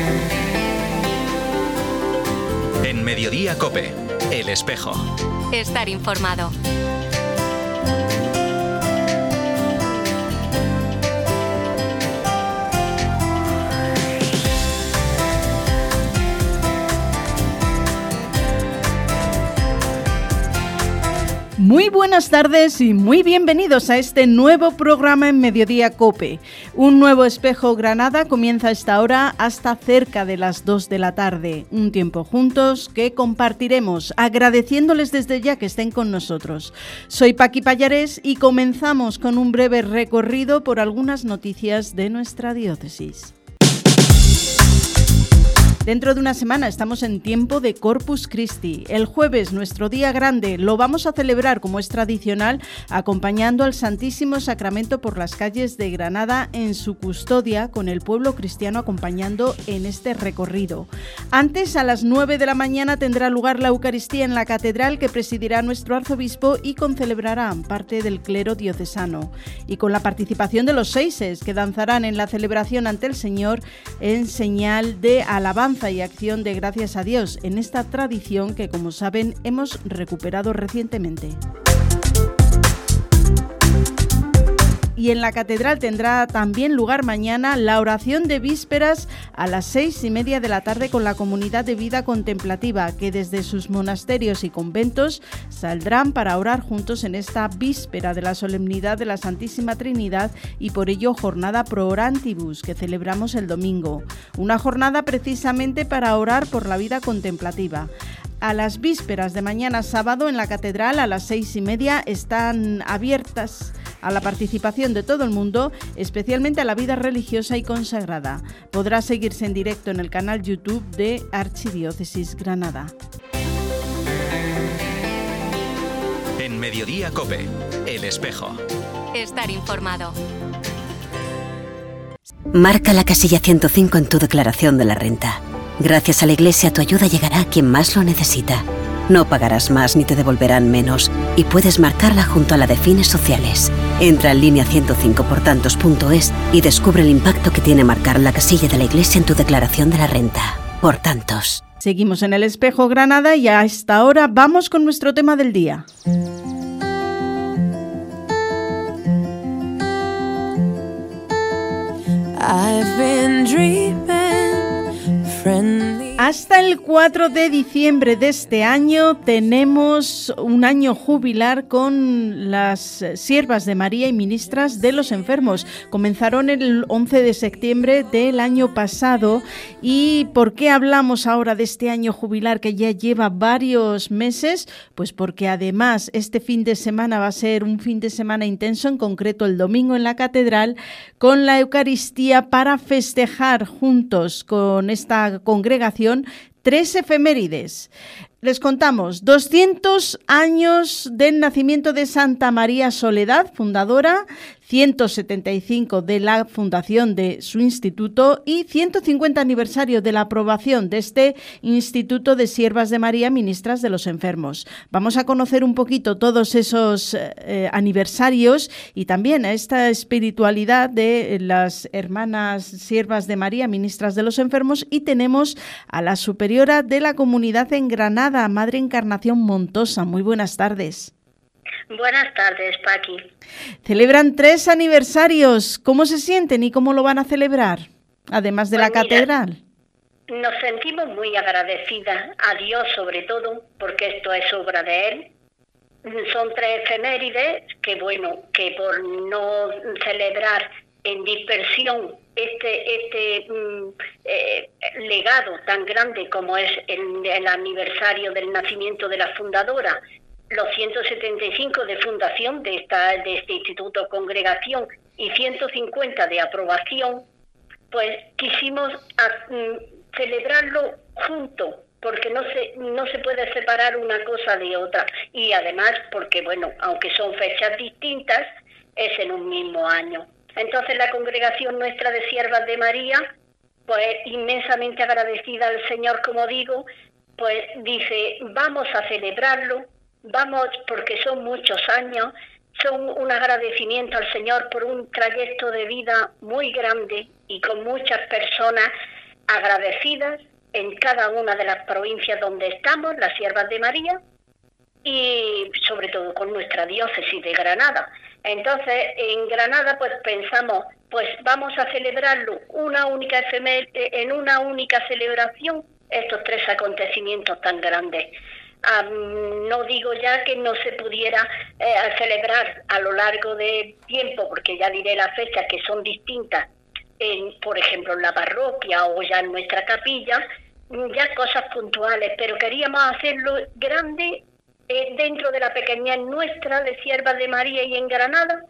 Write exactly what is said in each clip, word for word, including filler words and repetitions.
En Mediodía COPE, El Espejo. Estar informado. Muy buenas tardes y muy bienvenidos a este nuevo programa en Mediodía COPE. Un nuevo Espejo Granada comienza a esta hora hasta cerca de las dos de la tarde. Un tiempo juntos que compartiremos, agradeciéndoles desde ya que estén con nosotros. Soy Paqui Pallares y comenzamos con un breve recorrido por algunas noticias de nuestra diócesis. Dentro de una semana estamos en tiempo de Corpus Christi. El jueves, nuestro día grande, lo vamos a celebrar como es tradicional, acompañando al Santísimo Sacramento por las calles de Granada en su custodia, con el pueblo cristiano acompañando en este recorrido. Antes, a las nueve de la mañana, tendrá lugar la Eucaristía en la Catedral, que presidirá nuestro arzobispo y concelebrará parte del clero diocesano. Y con la participación de los seises, que danzarán en la celebración ante el Señor en señal de alabanza y acción de gracias a Dios en esta tradición que, como saben, hemos recuperado recientemente. Y en la catedral tendrá también lugar mañana la oración de vísperas a las seis y media de la tarde con la comunidad de vida contemplativa, que desde sus monasterios y conventos saldrán para orar juntos en esta víspera de la solemnidad de la Santísima Trinidad y por ello jornada pro orantibus que celebramos el domingo. Una jornada precisamente para orar por la vida contemplativa. A las vísperas de mañana sábado en la catedral a las seis y media están abiertas a la participación de todo el mundo, especialmente a la vida religiosa y consagrada. Podrá seguirse en directo en el canal YouTube de Archidiócesis Granada. En Mediodía COPE, El Espejo. Estar informado. Marca la casilla ciento cinco en tu declaración de la renta. Gracias a la Iglesia, tu ayuda llegará a quien más lo necesita. No pagarás más ni te devolverán menos y puedes marcarla junto a la de fines sociales. Entra en línea ciento cinco por tantos punto es y descubre el impacto que tiene marcar la casilla de la Iglesia en tu declaración de la renta. Por tantos. Seguimos en El Espejo Granada y a esta hora vamos con nuestro tema del día. I've been dreaming, friendly. Hasta el cuatro de diciembre de este año tenemos un año jubilar con las siervas de María y ministras de los enfermos. Comenzaron el once de septiembre del año pasado. ¿Y por qué hablamos ahora de este año jubilar que ya lleva varios meses? Pues porque además este fin de semana va a ser un fin de semana intenso, en concreto el domingo en la catedral, con la Eucaristía para festejar juntos con esta congregación tres efemérides. Les contamos doscientos años del nacimiento de Santa María Soledad, fundadora, ciento setenta y cinco de la fundación de su instituto y ciento cincuenta aniversario de la aprobación de este Instituto de Siervas de María, Ministras de los Enfermos. Vamos a conocer un poquito todos esos eh, aniversarios y también a esta espiritualidad de las hermanas Siervas de María, Ministras de los Enfermos, y tenemos a la superiora de la comunidad en Granada, Madre Encarnación Montosa. Muy buenas tardes. Buenas tardes, Paqui. Celebran tres aniversarios. ¿Cómo se sienten y cómo lo van a celebrar? Además de pues la mira, catedral. Nos sentimos muy agradecidas a Dios, sobre todo, porque esto es obra de Él. Son tres efemérides que, bueno, que por no celebrar en dispersión este este mm, eh, legado tan grande como es el, el aniversario del nacimiento de la fundadora, los ciento setenta y cinco de fundación de esta de este instituto congregación y ciento cincuenta de aprobación, pues quisimos a, mm, celebrarlo junto, porque no se no se puede separar una cosa de otra, y además porque, bueno, aunque son fechas distintas, es en un mismo año. Entonces la congregación nuestra de Siervas de María, pues inmensamente agradecida al Señor, como digo, pues dice, vamos a celebrarlo, vamos, porque son muchos años, son un agradecimiento al Señor por un trayecto de vida muy grande y con muchas personas agradecidas en cada una de las provincias donde estamos, las Siervas de María, y sobre todo con nuestra diócesis de Granada. Entonces, en Granada, pues pensamos, pues vamos a celebrarlo una única efemé- en una única celebración, estos tres acontecimientos tan grandes. Um, no digo ya que no se pudiera eh, celebrar a lo largo del tiempo, porque ya diré las fechas que son distintas, en, por ejemplo, en la parroquia o ya en nuestra capilla, ya cosas puntuales, pero queríamos hacerlo grande eh, dentro de la pequeñez nuestra de Siervas de María y en Granada,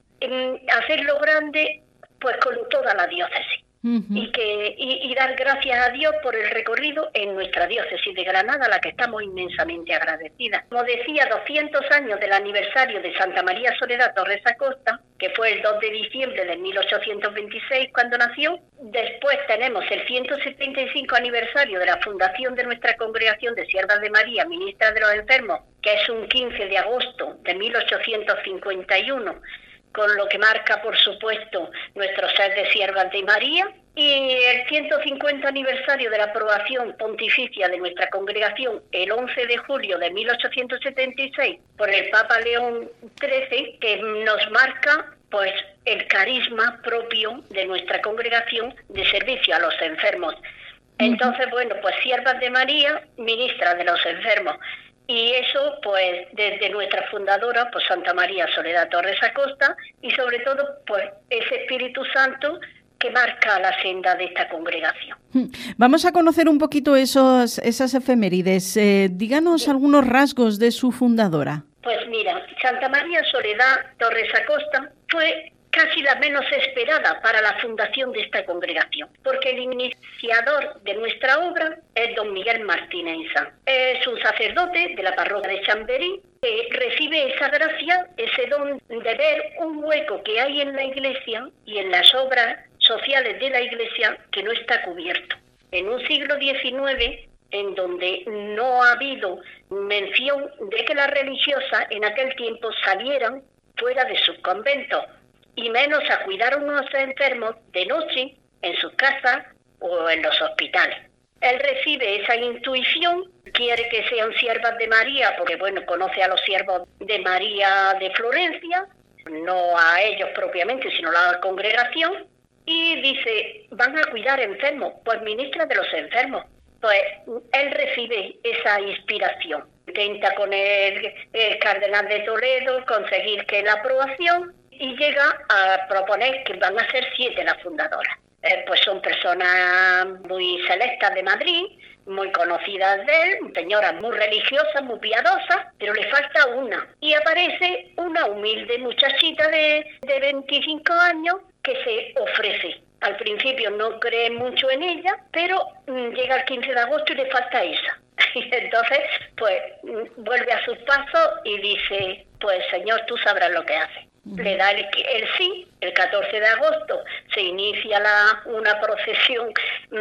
eh, hacerlo grande pues con toda la diócesis. Uh-huh. y que y, y dar gracias a Dios por el recorrido en nuestra diócesis de Granada, a la que estamos inmensamente agradecidas. Como decía, doscientos años del aniversario de Santa María Soledad Torres Acosta, que fue el dos de diciembre de mil ochocientos veintiséis cuando nació. Después tenemos el ciento setenta y cinco aniversario de la fundación de nuestra Congregación de Siervas de María, Ministras de los Enfermos, que es un quince de agosto de mil ochocientos cincuenta y uno, con lo que marca, por supuesto, nuestro ser de Siervas de María, y el ciento cincuenta aniversario de la aprobación pontificia de nuestra congregación, el once de julio de mil ochocientos setenta y seis, por el Papa León trece, que nos marca pues el carisma propio de nuestra congregación de servicio a los enfermos. Entonces, bueno, pues Siervas de María, Ministras de los Enfermos. Y eso, pues, desde nuestra fundadora, pues Santa María Soledad Torres Acosta, y sobre todo, pues, ese Espíritu Santo que marca la senda de esta congregación. Vamos a conocer un poquito esos, esas efemérides. Eh, díganos sí. algunos rasgos de su fundadora. Pues mira, Santa María Soledad Torres Acosta fue casi la menos esperada para la fundación de esta congregación, porque el iniciador de nuestra obra es don Miguel Martínez Sanz. Es un sacerdote de la parroquia de Chamberí que recibe esa gracia, ese don de ver un hueco que hay en la iglesia y en las obras sociales de la iglesia que no está cubierto. En un siglo diecinueve, en donde no ha habido mención de que las religiosas en aquel tiempo salieran fuera de sus conventos, y menos a cuidar a unos enfermos de noche en sus casas o en los hospitales. Él recibe esa intuición, quiere que sean siervas de María, porque bueno, conoce a los siervos de María de Florencia, no a ellos propiamente, sino a la congregación, y dice, van a cuidar enfermos, pues ministra de los enfermos. Pues él recibe esa inspiración. Intenta con el, el cardenal de Toledo conseguir que la aprobación, y llega a proponer que van a ser siete las fundadoras. Eh, pues son personas muy selectas de Madrid, muy conocidas de él, señoras muy religiosas, muy piadosas, pero le falta una. Y aparece una humilde muchachita de, de veinticinco años que se ofrece. Al principio no cree mucho en ella, pero mm, llega el quince de agosto y le falta esa. Y entonces, pues, mm, vuelve a sus pasos y dice, pues señor, tú sabrás lo que haces. Le da el, el sí. El catorce de agosto se inicia la, una procesión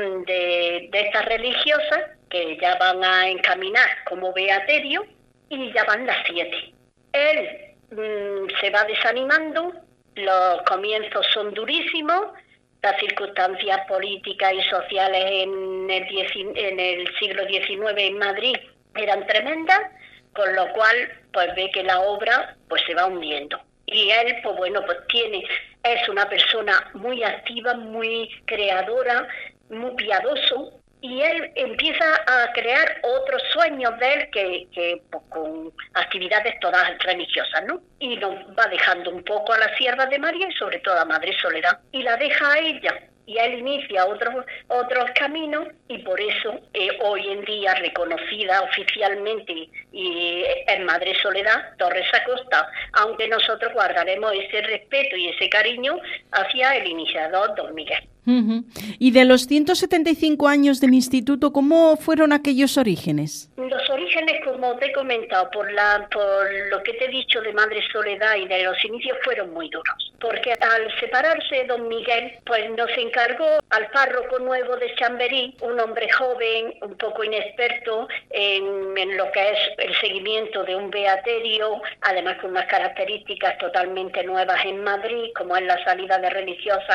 de, de estas religiosas que ya van a encaminar como beaterio, y ya van las siete. Él mmm, se va desanimando, los comienzos son durísimos, las circunstancias políticas y sociales en el, dieci, en el siglo diecinueve en Madrid eran tremendas, con lo cual pues ve que la obra pues se va hundiendo. Y él, pues bueno, pues tiene, es una persona muy activa, muy creadora, muy piadoso, y él empieza a crear otros sueños de él que, que pues, con actividades todas religiosas, ¿no? Y nos va dejando un poco a las Siervas de María y sobre todo a Madre Soledad, y la deja a ella. Y él inicia otros otros caminos, y por eso eh, hoy en día reconocida oficialmente y es Madre Soledad Torres Acosta, aunque nosotros guardaremos ese respeto y ese cariño hacia el iniciador don Miguel. Uh-huh. Y de los ciento setenta y cinco años del instituto, ¿cómo fueron aquellos orígenes? Los orígenes, como te he comentado, por, la, por lo que te he dicho de Madre Soledad y de los inicios, fueron muy duros. Porque al separarse don Miguel, pues nos encargó al párroco nuevo de Chamberí, un hombre joven, un poco inexperto en, en lo que es el seguimiento de un beaterio, además con unas características totalmente nuevas en Madrid, como es la salida de religiosas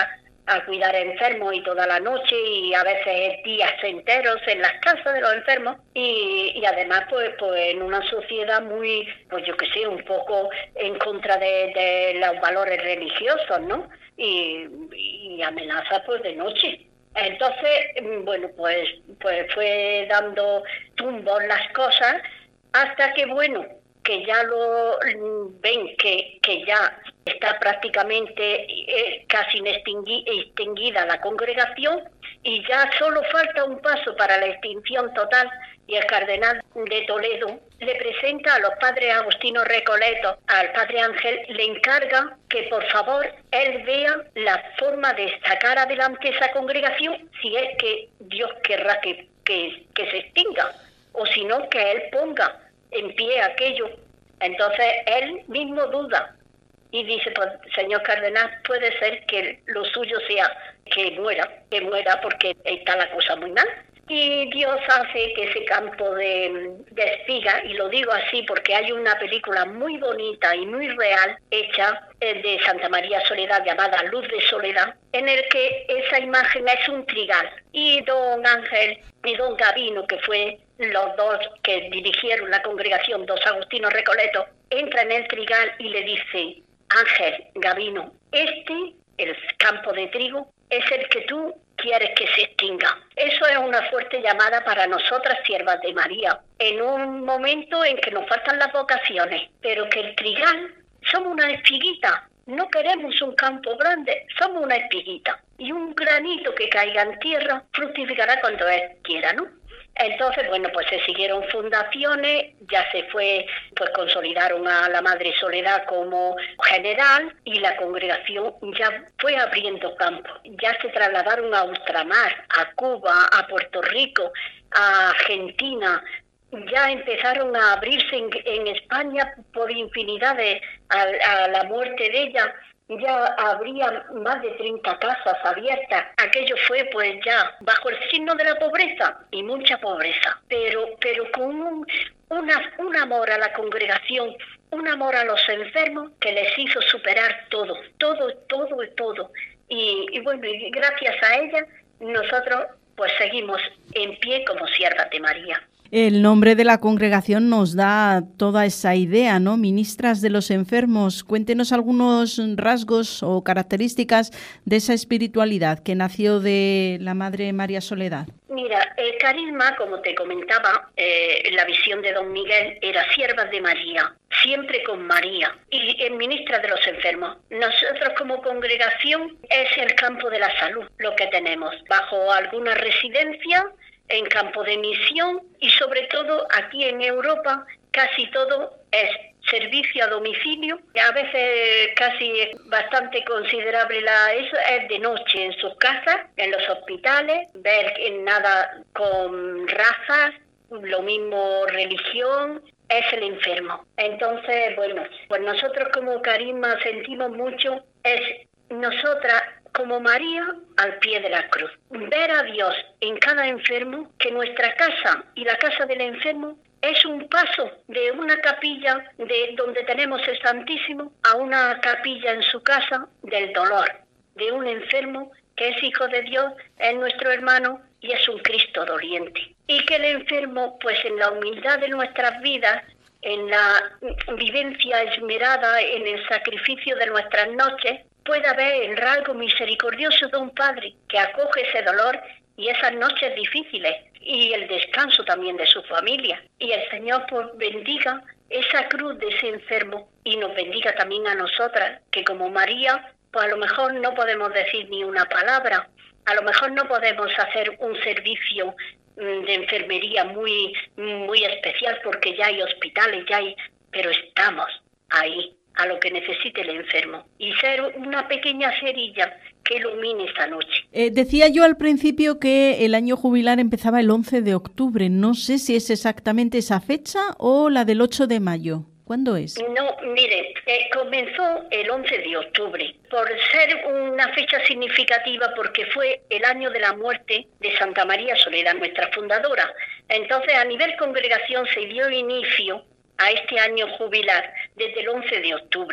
a cuidar enfermos y toda la noche y a veces días enteros en las casas de los enfermos y, y además pues, pues en una sociedad muy, pues yo que sé, un poco en contra de, de los valores religiosos, ¿no? Y, y amenaza pues de noche. Entonces, bueno, pues, pues fue dando tumbos las cosas hasta que, bueno, que ya lo ven que, que ya está prácticamente eh, casi extingui, extinguida la congregación y ya solo falta un paso para la extinción total, y el cardenal de Toledo le presenta a los padres Agustino Recoleto, al padre Ángel, le encarga que por favor él vea la forma de sacar adelante esa congregación si es que Dios querrá que, que, que se extinga, o si no, que él ponga en pie aquello. Entonces él mismo duda y dice, pues señor cardenal, puede ser que lo suyo sea que muera, que muera porque está la cosa muy mal. Y Dios hace que ese campo de, de espiga, y lo digo así porque hay una película muy bonita y muy real hecha eh, de Santa María Soledad llamada Luz de Soledad, en el que esa imagen es un trigal. Y don Ángel y don Gabino, que fue los dos que dirigieron la congregación, dos Agustinos Recoletos, entra en el trigal y le dice, Ángel, Gabino, este, el campo de trigo, es el que tú quieres que se extinga. Eso es una fuerte llamada para nosotras, siervas de María, en un momento en que nos faltan las vocaciones, pero que el trigal somos una espiguita, no queremos un campo grande, somos una espiguita, y un granito que caiga en tierra fructificará cuando él quiera, ¿no? Entonces, bueno, pues se siguieron fundaciones, ya se fue, pues consolidaron a la Madre Soledad como general y la congregación ya fue abriendo campo. Ya se trasladaron a ultramar, a Cuba, a Puerto Rico, a Argentina. Ya empezaron a abrirse en, en España por infinidad de, a, a la muerte de ella. Ya habría más de treinta casas abiertas. Aquello fue pues ya bajo el signo de la pobreza y mucha pobreza, pero pero con un, una, un amor a la congregación, un amor a los enfermos que les hizo superar todo, todo, todo, todo. Y, y bueno, y gracias a ella nosotros pues seguimos en pie como siervas de María. El nombre de la congregación nos da toda esa idea, ¿no? Ministras de los enfermos. Cuéntenos algunos rasgos o características de esa espiritualidad que nació de la Madre María Soledad. Mira, el carisma, como te comentaba, eh, la visión de don Miguel era siervas de María, siempre con María, y en ministra de los enfermos. Nosotros como congregación es el campo de la salud lo que tenemos, bajo alguna residencia, en campo de misión y sobre todo aquí en Europa casi todo es servicio a domicilio, a veces casi bastante considerable la eso es de noche en sus casas, en los hospitales, ver en nada con razas, lo mismo religión, es el enfermo. Entonces, bueno, pues nosotros como carisma sentimos mucho, es nosotras como María al pie de la cruz. Ver a Dios en cada enfermo, que nuestra casa y la casa del enfermo es un paso de una capilla de donde tenemos el Santísimo a una capilla en su casa del dolor, de un enfermo que es hijo de Dios, es nuestro hermano y es un Cristo doliente. Y que el enfermo, pues en la humildad de nuestras vidas, en la vivencia esmerada, en el sacrificio de nuestras noches, pueda ver el rasgo misericordioso de un Padre que acoge ese dolor y esas noches difíciles y el descanso también de su familia. Y el Señor pues bendiga esa cruz de ese enfermo y nos bendiga también a nosotras, que como María, pues a lo mejor no podemos decir ni una palabra, a lo mejor no podemos hacer un servicio de enfermería muy, muy especial porque ya hay hospitales, ya hay, pero estamos ahí a lo que necesite el enfermo y ser una pequeña cerilla que ilumine esta noche. Eh, decía yo al principio que el año jubilar empezaba el once de octubre. No sé si es exactamente esa fecha o la del ocho de mayo. ¿Cuándo es? No, mire, eh, comenzó el once de octubre, por ser una fecha significativa porque fue el año de la muerte de Santa María Soledad, nuestra fundadora. Entonces, a nivel congregación se dio inicio a este año jubilar desde el once de octubre.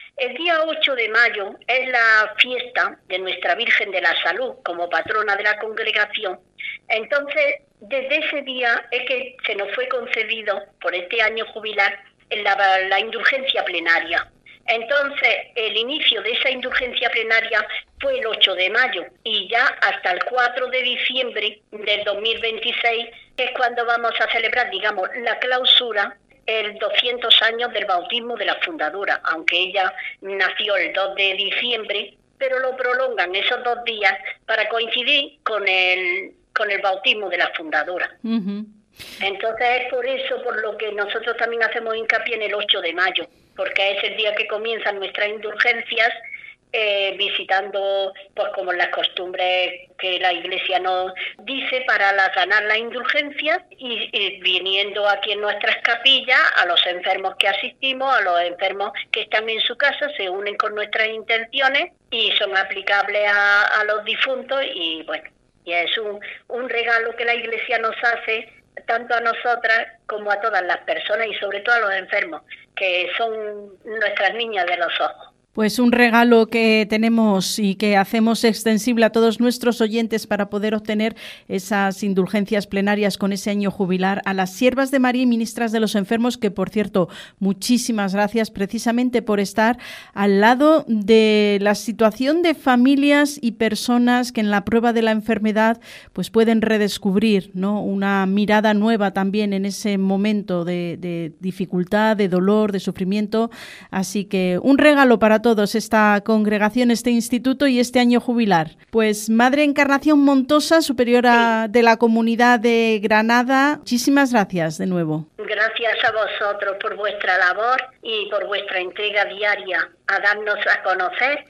El día ocho de mayo es la fiesta de Nuestra Virgen de la Salud como patrona de la congregación. Entonces, desde ese día es que se nos fue concedido por este año jubilar la, la indulgencia plenaria. Entonces, el inicio de esa indulgencia plenaria fue el ocho de mayo y ya hasta el cuatro de diciembre del dos mil veintiséis, que es cuando vamos a celebrar, digamos, la clausura, el doscientos años del bautismo de la fundadora, aunque ella nació el dos de diciembre, pero lo prolongan esos dos días para coincidir con el, con el bautismo de la fundadora. Uh-huh. Entonces es por eso por lo que nosotros también hacemos hincapié en el ocho de mayo, porque es el día que comienzan nuestras indulgencias, eh, visitando, pues como las costumbres que la Iglesia nos dice para la, ganar las indulgencias y, y viniendo aquí en nuestras capillas a los enfermos que asistimos, a los enfermos que están en su casa, se unen con nuestras intenciones y son aplicables a, a los difuntos y bueno, y es un, un regalo que la Iglesia nos hace tanto a nosotras como a todas las personas y sobre todo a los enfermos, que son nuestras niñas de los ojos. Pues un regalo que tenemos y que hacemos extensible a todos nuestros oyentes para poder obtener esas indulgencias plenarias con ese año jubilar a las siervas de María y ministras de los enfermos, que por cierto, muchísimas gracias precisamente por estar al lado de la situación de familias y personas que en la prueba de la enfermedad pues pueden redescubrir, ¿no?, una mirada nueva también en ese momento de, de dificultad, de dolor, de sufrimiento. Así que un regalo para todos esta congregación, este instituto y este año jubilar. Pues Madre Encarnación Montosa, superiora de la Comunidad de Granada, muchísimas gracias de nuevo. Gracias a vosotros por vuestra labor y por vuestra entrega diaria a darnos a conocer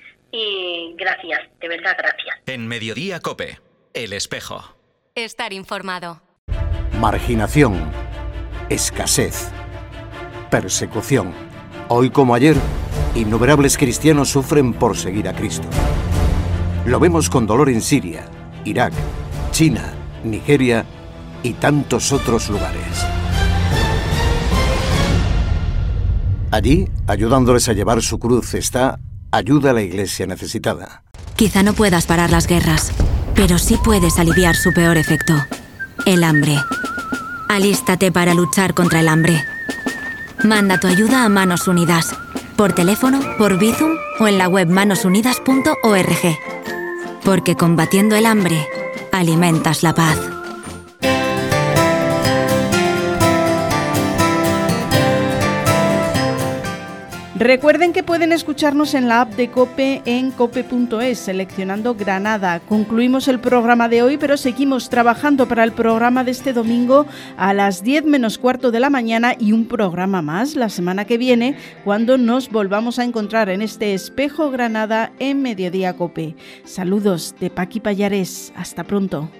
y gracias, de verdad gracias. En Mediodía COPE, El Espejo. Estar informado. Marginación, escasez, persecución. Hoy como ayer, innumerables cristianos sufren por seguir a Cristo. Lo vemos con dolor en Siria, Irak, China, Nigeria y tantos otros lugares. Allí, ayudándoles a llevar su cruz, está Ayuda a la Iglesia Necesitada. Quizá no puedas parar las guerras, pero sí puedes aliviar su peor efecto, el hambre. Alístate para luchar contra el hambre. Manda tu ayuda a Manos Unidas, por teléfono, por Bizum o en la web manos unidas punto org. Porque combatiendo el hambre, alimentas la paz. Recuerden que pueden escucharnos en la app de COPE en cope punto es, seleccionando Granada. Concluimos el programa de hoy, pero seguimos trabajando para el programa de este domingo a las diez menos cuarto de la mañana y un programa más la semana que viene, cuando nos volvamos a encontrar en este Espejo Granada en Mediodía COPE. Saludos de Paqui Pallares. Hasta pronto.